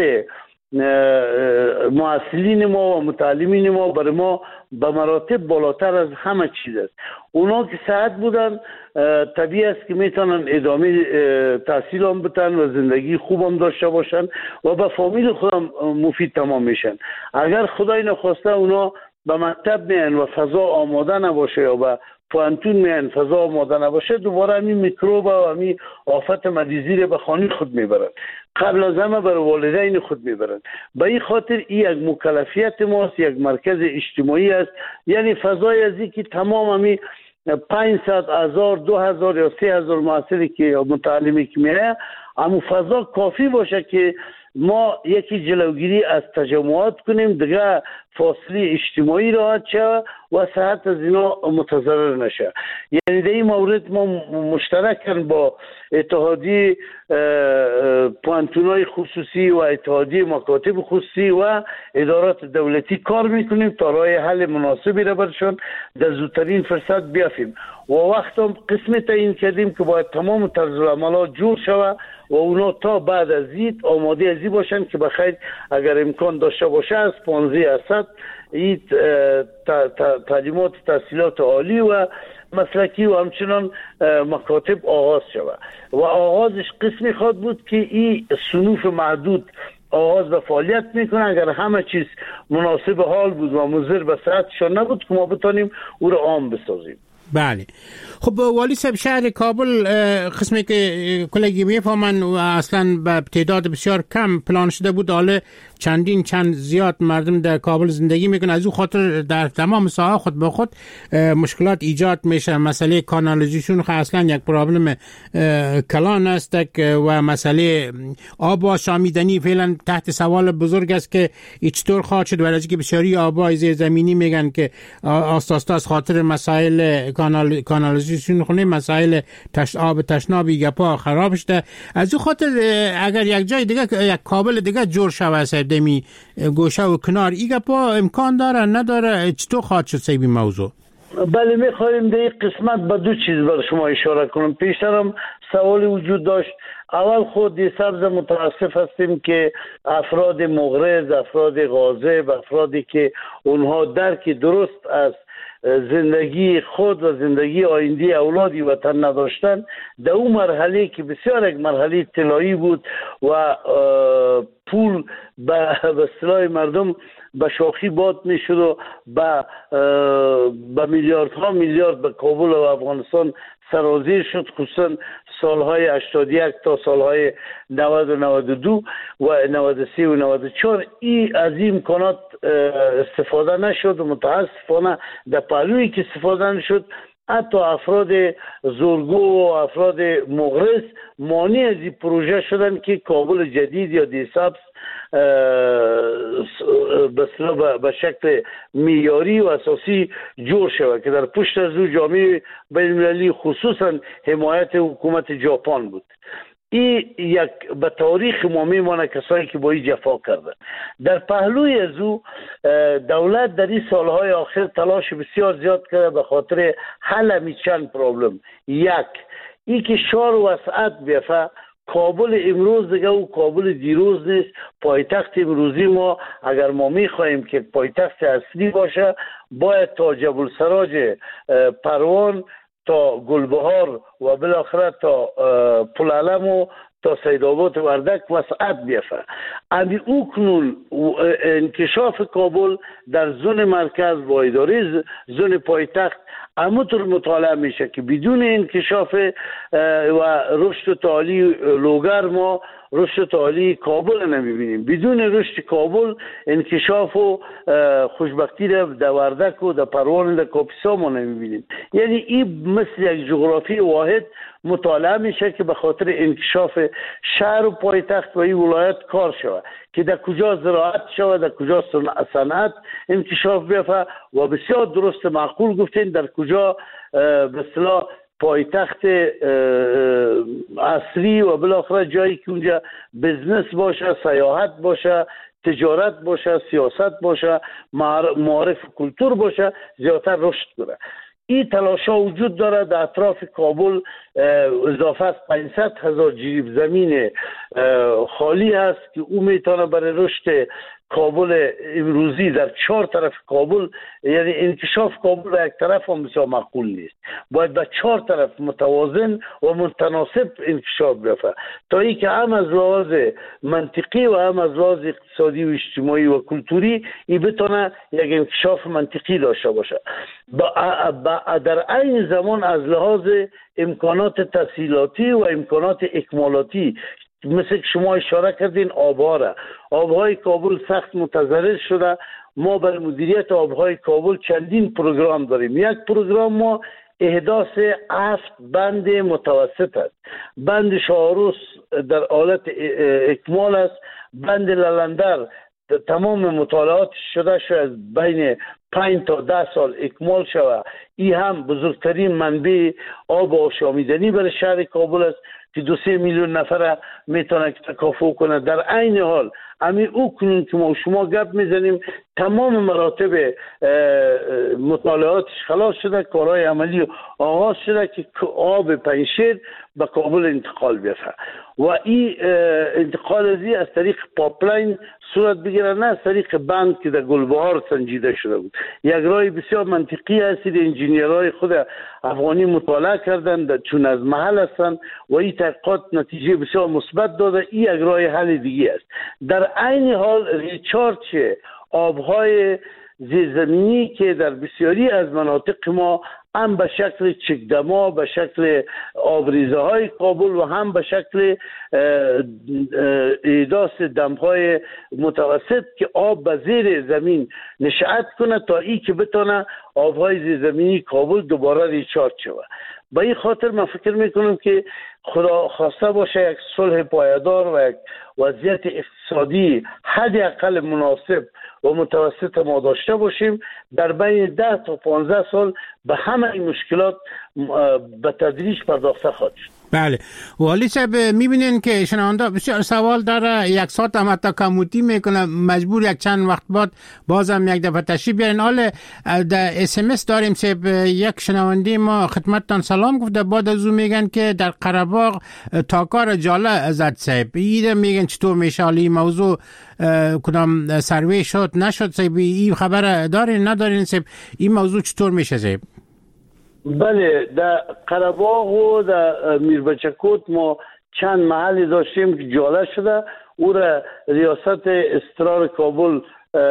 معلمین ما و متعلمین ما برای ما به مراتب بالاتر از همه چیز است. اونا که صحت بودن طبیعی است که میتونن ادامه تحصیل هم بتن و زندگی خوب هم داشته باشن و به فامیل خودم مفید تمام میشن. اگر خدای نخواسته اونا به مکتب میان و فضا آماده نباشه یا به پانتون میان فضا آماده نباشه، دوباره همین میکروب و همین آفت مریضی رو به خانه خود میبرن، قبل از همه بر والدین خود میبرن. به این خاطر این یک مکلفیت ماست، یک مرکز اجتماعی است. یعنی فضای از این که تمام همین 500 1000 2000 یا 3000 معلمی که متعلمی که میره اما فضا کافی باشه که ما یکی جلوگیری از تجمعات کنیم، دیگه فاصله اجتماعی راحت شه و صحت از اینا متضرر نشه. یعنی در این مورد ما مشترکاً با اتحادیه پانتونای خصوصی و اتحادیه مکاتب خصوصی و ادارات دولتی کار میکنیم تا راه حل مناسبی را برشان در زودترین فرصت بیافیم و وقت هم قسم تعیین کردیم که باید تمام طرز العملات جور شود و اونا تا بعد از این آماده ازی باشن که بخیر اگر امکان داشته باشه از 15 اسد این تعلیمات تحصیلات عالی و مسلکی و همچنان مکاتب آغاز شود و آغازش قسمی خواد بود که این صنوف محدود آغاز به فعالیت میکنه. اگر همه چیز مناسب حال بود و مضر به صحتشان نبود که ما بتانیم او را عام بسازیم. بله. خب والی صاحب شهر کابل قسمی که کلگی میفهمن و اصلا به تعداد بسیار کم پلان شده بود، حالا چند زیاد مردم در کابل زندگی میکنن، از او خاطر در تمام ساحه خود به خود مشکلات ایجاد میشه. مسئله کانالیزیشن اصلا یک پرابلم کلان است و مسئله آب و آشامیدنی فعلا تحت سوال بزرگ است که چطور خواهد شد، برای که بسیاری آبای زیر زمینی میگن که آستاستا از خاطر مسائل کانالیزاسیون خونه مسائل آب تشنابی گپا خراب شده. از این خاطر اگر یک جای دیگه یک کابل دیگه جور شوه سر دمی گوشه و کنار ای گپا امکان داره نداره چطور خواهد شد سیبی موضوع؟ بله میخوایم در این قسمت به دو چیز بر شما اشاره کنم. پیشترم سوالی وجود داشت. اول خود سبز متاسف هستیم که افراد مغرض، افراد غاضب، افرادی که اونها درک درست از زندگی خود و زندگی آینده اولادی وطن نداشتن، در اون مرحله که بسیار یک مرحله طلایی بود و پول به اصطلاح مردم به شاخی باد میشد و به میلیاردها میلیارد به کابل و افغانستان سرازیر شد، خصوصا سالهای 81 تا سالهای 90 و 92 و 93 و 94. از این امکانات استفاده نشد و متاسفانه در پهلویی که استفاده نشد حتی افراد زورگو و افراد مغرض مانع از این پروژه شدن که کابل جدید یا دیسابس به شکل معیاری و اساسی جور شود که در پشت از او جامعه بین‌المللی خصوصا حمایت حکومت ژاپن بود. این یک به تاریخ ما میمانه کسایی که با این جفا کردن. در پهلوی از او دولت در این سالهای آخر تلاش بسیار زیاد کرده به خاطر حل همی چند پرابلم. یک، این که شار و وسعت بیفه. کابل امروز دیگه و کابل دیروز نیست. پایتخت امروزی ما اگر ما میخواهیم که پایتخت اصلی باشه باید تا جبل سراج پروان تا گلبهار و بالاخره تا پل علم و تا سیدآباد وردک وسعت بیفه. امی او کنون انکشاف کابل در زون مرکز با اداره زون پایتخت همونطور مطالعه میشه که بدون انکشاف و رشد تعالی لوگر ما رشد تعالی کابل نمیبینیم. بدون رشد کابل انکشاف و خوشبختی در وردک و در پروان در کاپیسا ما نمیبینیم. یعنی این مثل یک جغرافی واحد مطالعه میشه که به خاطر انکشاف شهر و پایتخت و این ولایت کار شود که در کجا زراعت شود، در کجا صنعت انکشاف بیفته و بسیار درست معقول گفتین در کجا به اصطلاح پایتخت اصلی و بالاخره جایی که اونجا بزنس باشه، سیاحت باشه، تجارت باشه، سیاست باشه، معارف و کلتور باشه زیادتر رشد کنه. این تلاش ها وجود داره. در اطراف کابل اضافه از 500,000 جریب زمین خالی هست که او میتونه برای رشد کابل امروزی در 4 طرف کابل، یعنی انکشاف کابل در یک طرف هم بسیار معقول نیست، باید به 4 طرف متوازن و متناسب انکشاف بیفته تا ای که هم از لحاظ منطقی و هم از لحاظ اقتصادی و اجتماعی و کلتوری ای بتونه یک انکشاف منطقی داشته باشه. در این زمان از لحاظ امکانات تسهیلاتی و امکانات اکمالاتی مثل که شما اشاره کردین آبهای کابل سخت متضرر شده. ما بر مدیریت آبهای کابل چندین پروگرام داریم. یک پروگرام ما احداث 7 بند متوسط است. بند شاهروس در حالت اکمال است. بند للندر تمام مطالعات شده از بین 5 تا 10 سال اکمال شود. این هم بزرگترین منبع آب آشامیدنی برای شهر کابل است که 2-3 میلیون نفر میتونه تکافؤ کنه. در عین حال همین او کنون که ما شما گپ میزنیم تمام مراتب مطالعاتش خلاص شده، کارهای عملی آغاز شده که آب پنشیر به کابل انتقال بیفته و این انتقال از طریق پاپلاین صورت بگیره، نه از طریق بند که در گلبهار سنجیده شده بود. یک راه بسیار منطقی است. انجینیرهای خود افغانی مطالعه کردن چون از محل هستند و این تحقیقات نتیجه بسیار مثبت داده. این یک راه حل دیگه است. در عین حال ریچارج آبهای زیرزمینی که در بسیاری از مناطق ما هم به شکل چکدما، به شکل آبریزه های کابل و هم به شکل احداث دمهای متوسط که آب به زیر زمین نشأت کنه تا ای که بتونه آبهای زیرزمینی کابل دوباره ریچارج شود. به این خاطر من فکر میکنم که خدا خواسته باشه یک صلح پایدار و یک وضعیت اقتصادی حداقل مناسب و متوسط ما داشته باشیم، در بین 10 تا 15 سال به همه این مشکلات به تدریج پرداخته خواهد شد. بله والی صاحب میبینین که شنونده بسیار سوال داره، یک ساعت هم حتی کموتی میکنه، مجبور یک چند وقت بعد بازم یک دفعه تشریف بیارین. حالا در SMS داریم صاحب، یک شنونده ما خدمتتان سلام گفته، بعد از اون میگن که در قره‌باغ تاکار جاله زد صاحب، ایده میگن چطور میشه این موضوع کدام سروی شد نشد صاحب، این خبر دارین ندارین صاحب، این موضوع چطور میشه صاحب؟ بله در قره‌باغ و در میربچه-کوت ما چند محلی داشتیم که جاله شده، او را ریاست استقرار کابل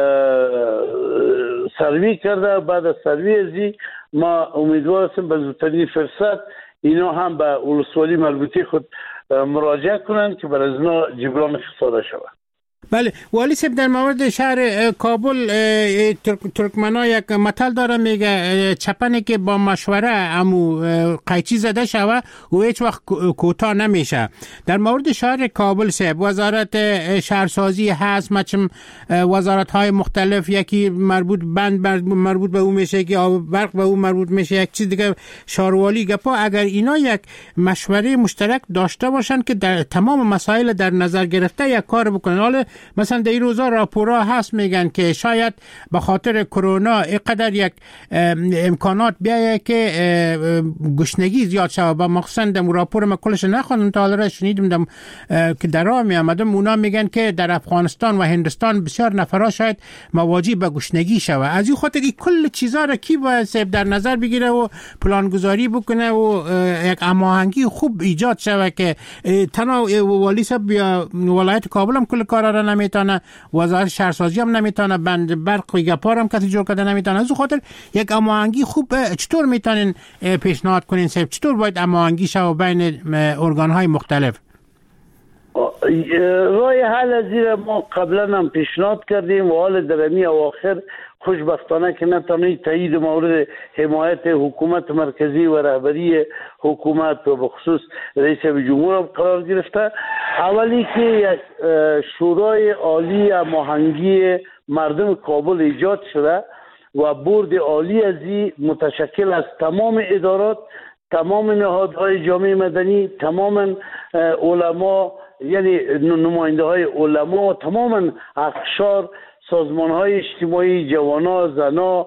سروی کرده. بعد از سروی ازی ما امیدوار هستیم به زودترین فرصت اینا هم به ولسوالی مربوطه خود مراجعه کنند که برای از اینا جبران اقتصاد شود. بله والی صاحب در مورد شهر کابل ترکمنا یک متل داره، میگه چپنی که با مشوره امو قیچی زده شوه و هیچ وقت کوتاه نمیشه. در مورد شهر کابل صاحب وزارت شهرسازی هست، مچم وزارت های مختلف، یکی مربوط بند مربوط به اون میشه، که آب برق به اون مربوط میشه، یک چیز دیگه شهروالی گپا، اگر اینا یک مشوره مشترک داشته باشن که در تمام مسائل در نظر گرفته یک کار بکنن. حالا مثلا در این روزا راپورها هست میگن که شاید به خاطر کرونا اینقدر یک امکانات بیایه که گشنگی زیاد شود، و مخصوصا در راپور ما کلش نخوندم تا حالا شنیدم که در راه می آمدم، اونا میگن که در افغانستان و هندوستان بسیار نفرها شاید مواجه به گشنگی شود. از این خاطر این کل چیزا را کی باید در نظر بگیره و پلانگذاری بکنه و یک هماهنگی خوب ایجاد شود که تنها والی صاحب یا ولایت کابل هم کل کارا را نمیتونه، وزارت شهرسازی هم نمیتونه، بند برق و گپار هم کسی جور کرده نمیتونه. از خاطر یک هماهنگی خوب چطور میتونین پیشنهاد کنین صاحب؟ چطور باید هماهنگی شود بین ارگان های مختلف؟ راه حل از این ما قبلا هم پیشنهاد کردیم و حال درمی اواخر خوشبختانه که نتانه تایید مورد حمایت حکومت مرکزی و رهبری حکومت و بخصوص رئیس جمهور هم قرار گرفته. اولی که یک شورای عالی هماهنگی مردم کابل ایجاد شده و بورد عالی از این متشکل از تمام ادارات، تمام نهادهای جامعه مدنی، تمام علما، یعنی نماینده های علما، تمام اقشار، سازمان های اجتماعی، جوانا، زنا،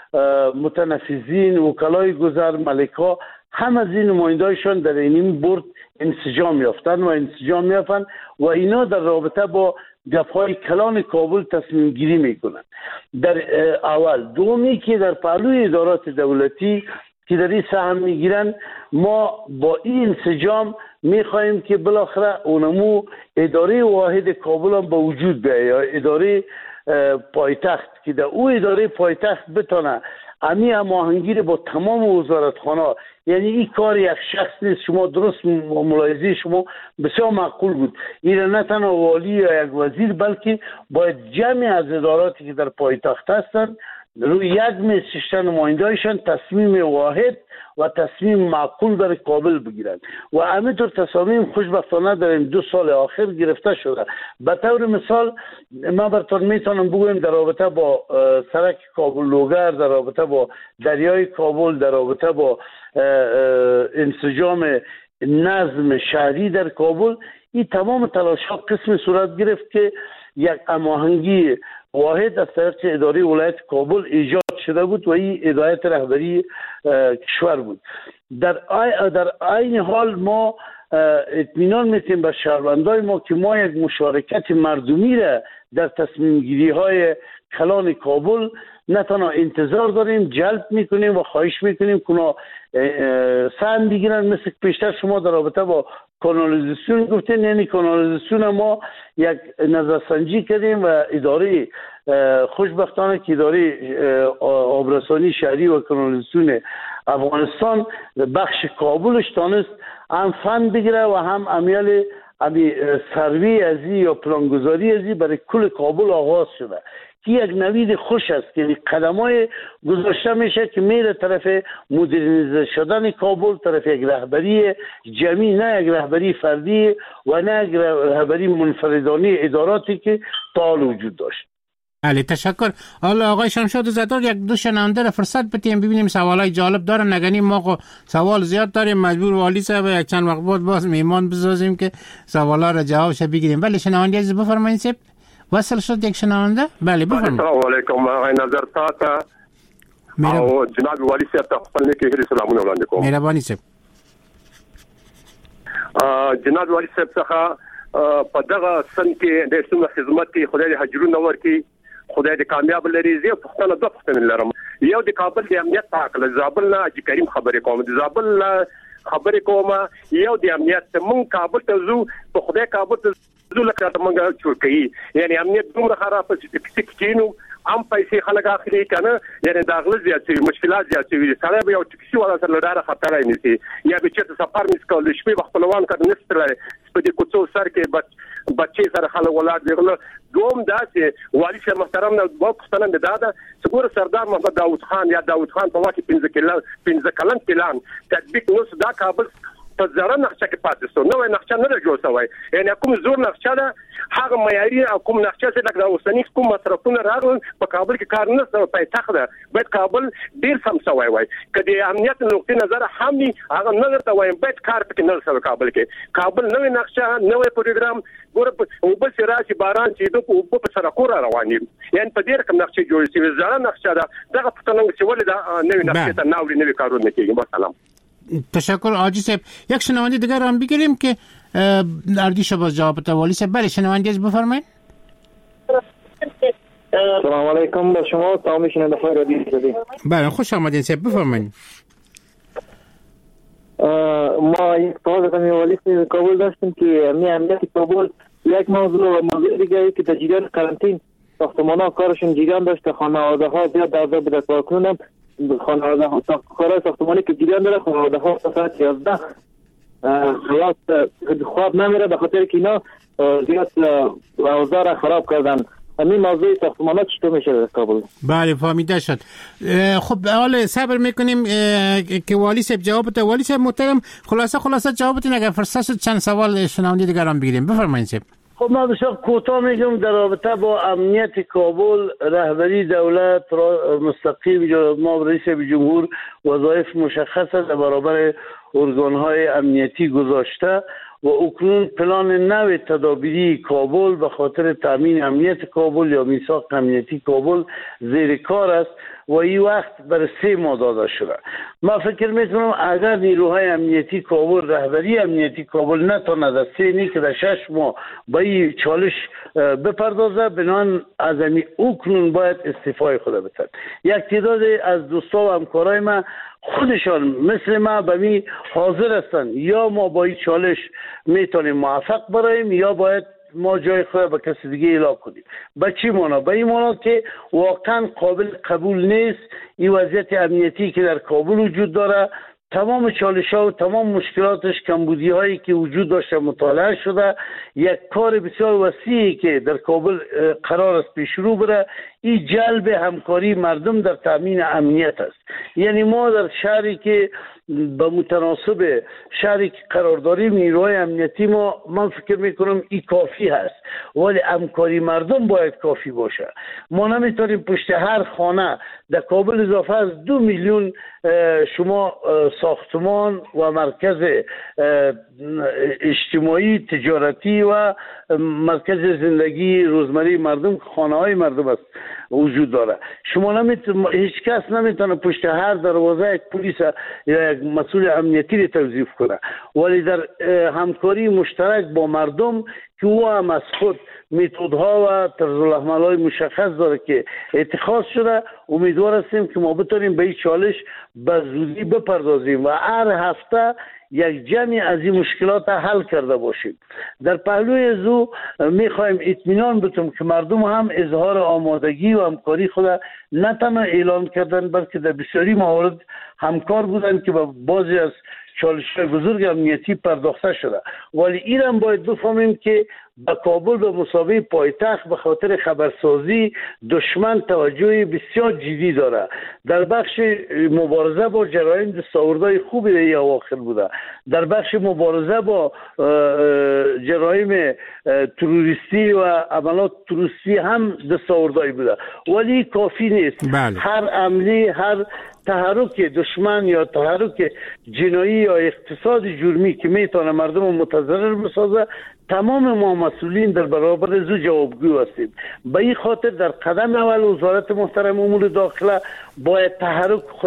متنفذین، وکلای گذر، ملکا، هم از این نمایندهایشان در این بورد انسجام یافتن و اینا در رابطه با گپ‌های کلان کابل تصمیم گیری میکنن. در اول دومی که در پهلوی ادارات دولتی که در این سهم میگیرن، ما با این انسجام میخواهیم که بالاخره اونمو اداره واحد کابل هم به وجود بیاید، یا اداره پایتخت که در او اداره پایتخت بتونه امی هماهنگی با تمام وزارتخانه، یعنی این کار یک شخص نیست. شما درست ملاحظه شما بسیار معقول بود، این نه تنها والی یا یک وزیر بلکه باید جمع از اداراتی که در پایتخت هستند روی یک میز ششتن نمایندهایشان تصمیم واحد و تصمیم معقول در کابل بگیرند و همینطور تصامیم خوشبختانه در این 2 سال آخر گرفته شده. به طور مثال من براتون میتونم بگویم در رابطه با سرک کابل لوگر، در رابطه با دریای کابل، در رابطه با انسجام نظم شهری در کابل، این تمام تلاش‌ها قسم صورت گرفت که یک هماهنگی واحد از طریق اداره ولایت کابل ایجاد شده بود و این هدایت رهبری کشور بود. در عین حال ما اطمینان میتیم به شهروندای ما که ما یک مشارکت مردمی را در تصمیم گیری های کلان کابل نه تنها انتظار داریم، جلب میکنیم و خواهش میکنیم که سهم بگیرن. مثل پیشتر شما در رابطه با کانالیزاسیون گفتین، یعنی کانالیزاسیون ما یک نظرسنجی کردیم و اداره خوشبختانه که اداره آبرسانی شهری و کانالیزاسیون افغانستان بخش کابلش تانست هم فند بگیره و هم عمل سروی ازی یا پلانگذاری ازی برای کل کابل آغاز شده که یک نوید خوش است که قدمای گذاشته میشه که میره طرف مدرنیزه شدن کابل، طرف یک رهبری جمعی، نه یک رهبری فردی و نه یک رهبری منفردانه اداراتی که تا حال وجود داشت. بله تشکر. حالا آقای شمشاد زدار یک دو شنونده را فرصت بدیم ببینیم سوالای جالب دارن، نگنی ما سوال زیاد داریم مجبور والی صاحب یک چند وقت بعد باز میمان بسازیم که سوالا را جوابش بگیریم. ولی شنونده عزیز بفرمایید صاحب. وصل شد یک شنونده؟ بله بفرمایید. السلام علیکم آقای نظر تاتا او جناب والی صاحب ته خپل نیکی هیله سلامونه وړاندې کوم. مهرباني صاحب. جناب والی صاحب څخه په دغه سن کې د څومره خدمت کې خدای دې حجرونه ورکړي، خدای دې کامیاب لري. زه پښتنه دوه پښتنې لرم. یو د کابل د امنیت په اړه زابل نه حاجي کریم خبرې کوم، د زابل نه خبرې کوم. یو د امنیت مونږ کابل ته زو په خدای کابل ته زو لکه مونږ چور کوي، یعنی امنیت دومره خراب چې کینو ام پیسې خلک اخلي کنه، یعنی داغله زیاتې مشکلات زیاتې سره به یو ټکسي ولا سره لاره خطر نه یا به چې سفر مس کول شپې وخت پلوان کړي نستره په دې کوڅو سر کې بچي سره خلک ولاد دیغله دوم داسې والی شه محترم نه وختنه نه داده څګور سردار محمد داوود خان یا داوود خان په واکه 15 کلن پلان تطبیق نو دا کابل په زړه نقشه کې پاتې شو، نو نقشه نه جوړ شوی، یعنی کوم زور نقشه ده هغه معیاري او کوم نقشه چې لکه اوسنی کوم مصرفونه راغلل په کابل کې کار نه سره پایتخت ده، باید کابل ډیر سم شوی وای. کله امنیت نقطې نظر هم هغه نه درته وایم باید کار پکې نه سره کابل کې کابل نوې نقشه نوې پروګرام ګور او بل راشي باران چې دوی په سره کور رواني، یعنی په دې رقم نقشه جوړ شي زړه نقشه ده دغه پښتنو چې ولې دا نوې نقشه ته ناوړي نوې کارونه کوي. سلام. تشکر آجی صاحب. یک شنونده دیگر هم بگیریم که اردیش باز جواب والی صاحب. بله شنونده از بفرمایید. سلام علیکم به شما تمام شنونده رادیو زدی. بله خوش آمدید صاحب بفرمایید. ما یک سوال از والی صاحب کابل داشتیم که امنیت کابل یک موضوع دیگه که در جریان قرنطین ساختمان‌ها کارشون جریان داشته، خانواده‌ها زیاد در بده کار کنن، خانواده ها کارهای ساختمانی که جریان داره، خانواده ها ساعت 11 خلاص خواب نمیره به خاطر که اینا زیاد اوضاع خراب کردن. همین موضوع ساختمانات چطور میشه در کابل؟ بله فهمیده شد. خب حالا صبر میکنیم که والی صاحب جواب بده. والی صاحب محترم خلاصه جواب بدین اگر فرصت شد چند سوال شنونده دیگر هم بگیریم. بفرمایید صاحب. خب من بسیار کوتاه میگم در رابطه با امنیت کابل رهبری دولت مستقیم ما رئیس جمهور وظایف مشخصه در برابر ارگان‌های امنیتی گذاشته و اکنون پلان نو تدابیری کابل به خاطر تامین امنیت کابل یا میثاق امنیتی کابل زیر کار است و این وقت برای 3 ماه داده شده. ما فکر میکنم اگر نیروهای امنیتی کابل رهبری امنیتی کابل نتواند از 3 که در 6 ماه به این چالش بپردازه بنان از اکنون باید استعفای خود بده. یک تعداد از دوستا و همکارای ما خودشان مثل ما به می حاضر هستند یا ما با این چالش میتونیم موفق براییم یا باید ما جای خود به کسی دیگه اعلام کنیم. به چی معنا؟ به این معنا که واقعا قابل قبول نیست این وضعیت امنیتی که در کابل وجود داره. تمام چالش‌ها و تمام مشکلاتش کمبودی هایی که وجود داشته مطالعه شده. یک کار بسیار وسیعی که در کابل قرار است پیش رو بره این جلب همکاری مردم در تامین امنیت است. یعنی ما در شهری که به متناسب شهری که قرار داریم نیروهای امنیتی ما من فکر میکنم این کافی هست ولی همکاری مردم باید کافی باشه. ما نمیتونیم پشت هر خانه در کابل اضافه از 2 میلیون شما ساختمان و مرکز اجتماعی تجارتی و مرکز زندگی روزمره مردم خانه های مردم است وجود داره. شما هیچ کس نمیتونه پشت هر دروازه یک پلیس یا یک مسئول امنیتی رو توظیف کنه ولی در همکاری مشترک با مردم که او هم از خود متدها و طرزالعمل‌های مشخص داره که اتخاذ شده امیدوار هستیم که ما بتونیم به این چالش به زودی بپردازیم و هر هفته یک جمعی از این مشکلات حل کرده باشیم. در پهلوی زو میخوایم اطمینان بدیم که مردم هم اظهار آمادگی و همکاری خود نه تنها اعلام کردن بلکه در بسیاری موارد همکار بودن که با بعضی از چالش‌های بزرگ امنیتی پرداخته شده. ولی این هم باید بفهمیم که به کابل به مسابقه پایتخت به خاطر خبرسازی دشمن توجه بسیار جدی داره. در بخش مبارزه با جرایم دستاوردهای خوبی در این اواخر بوده. در بخش مبارزه با جرایم تروریستی و عملات تروریستی هم دستاوردهای بوده، ولی کافی نیست. بله. هر عملی، هر تحرک دشمن یا تحرک جنایی یا اقتصاد جرمی که میتونه مردم متضرر بسازه، تمام ما مسئولین در برابر زو جوابگو هستیم. به این خاطر در قدم اول وزارت محترم امور داخله باید تحرک خود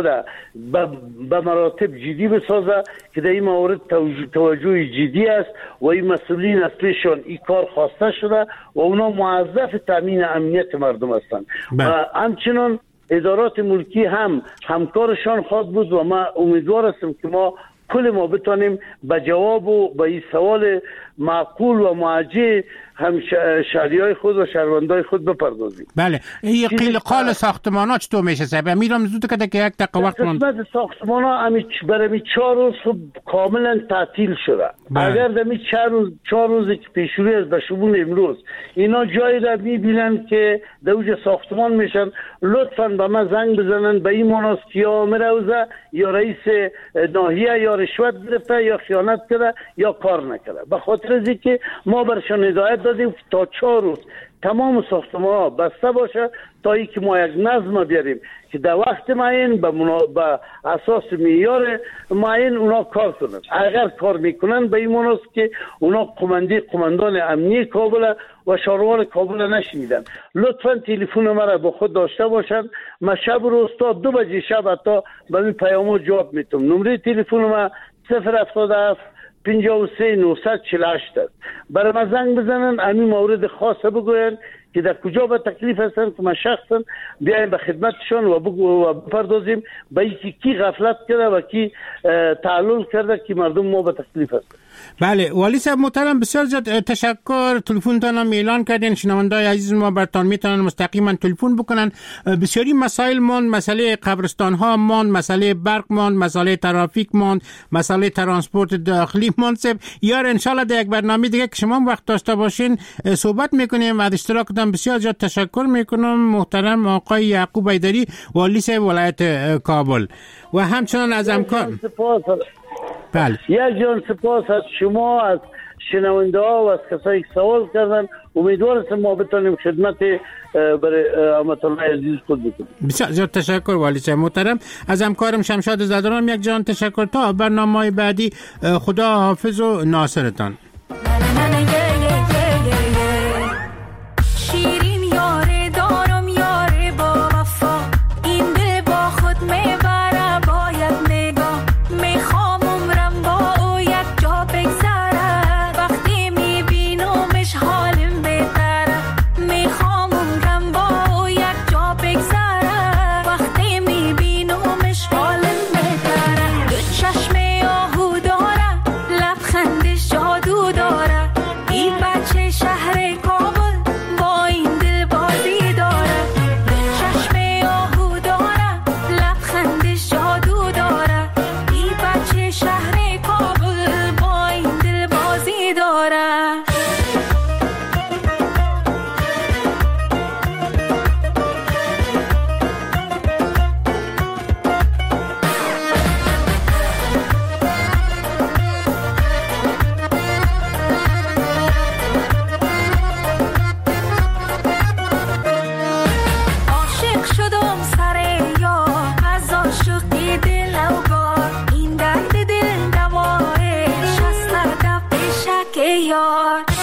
به مراتب جدی بسازه که در این موارد توجه جدی است و این مسئولین اصلیشان این کار خواسته شده و اونا موظف تامین امنیت مردم هستند و همچنان ادارات ملکی هم همکارشان خواهد بود و ما امیدوار هستم که کل ما بتانیم به جواب و به این سوال معقول و موجه هم شهریای خود و شهروندای خود بپردازیم. بله، این قیل قال ساختمانا چطور میشه صاحب؟ میرم زود که یک دقیقه وقت ماند. قسمت ساختمانا برای 4 روز کاملا تعطیل شده. اگر در 4 روز که پیشروی از به شمول امروز اینا جایی را میبینن که در اوج ساختمان میشن، لطفاً به من زنگ بزنن به این مناسب یا مروزه یا رئیس ناحیه یا رشوت گرفته یا خیانت کرده یا کار نکرده. به خاطر از اینکه ما برشان هدایت دادیم تا 4 روز تمام ساختمان‌ها بسته باشه تا اینکه ما یک نظم بیاریم که در وقت معین به اساس معیار معین اونا کار کنند. اگر کار میکنن به این مناسب که اونا قماندان امنی کابل و شهروار کابل نشنیدن، لطفاً تلفن مرا با خود داشته باشند. من شب روز تا 2 بجه شب حتی به این پیامو جواب میتونم. نمره تلفن ما 077 53 948 است. برای من زنگ بزنن، همین مورد خاصه بگوین که در کجا به تکلیف هستن که من شخصا بیایم به خدمتشان و بپردازیم به اینکه کی غفلت کرده و کی تعلل کرده که مردم ما به تکلیف هستن. بله، والی صاحب محترم بسیار زیاد تشکر. تلفنتان هم اعلان کردین، شنوندای عزیز ما برتان میتونن مستقیما تلفن بکنن. بسیاری مسائل ماند، مسئله قبرستان ها ماند، مسئله برق ماند، مسئله ترافیک ماند، مسئله ترانسپورت داخلی ماند. یار انشالله در یک برنامه دیگه که شما وقت داشته باشین صحبت میکنیم. از اشتراکتان بسیار زیاد تشکر میکنم محترم آقای یعقوب حیدری، والی صاحب ولایت کابل و همچنان از همکار. بله. یک جان سپاس از شما، از شنونده ها و از کسایی که سوال کردن. امیدوار هستم ما بتونیم خدمت برای امت‌الله عزیز خود بکنیم. بسیار زیاد تشکر والی صاحب محترم. از همکارم شمشاد زدران یک جان تشکر. تا برنامه بعدی خدا حافظ و ناصرتان. یار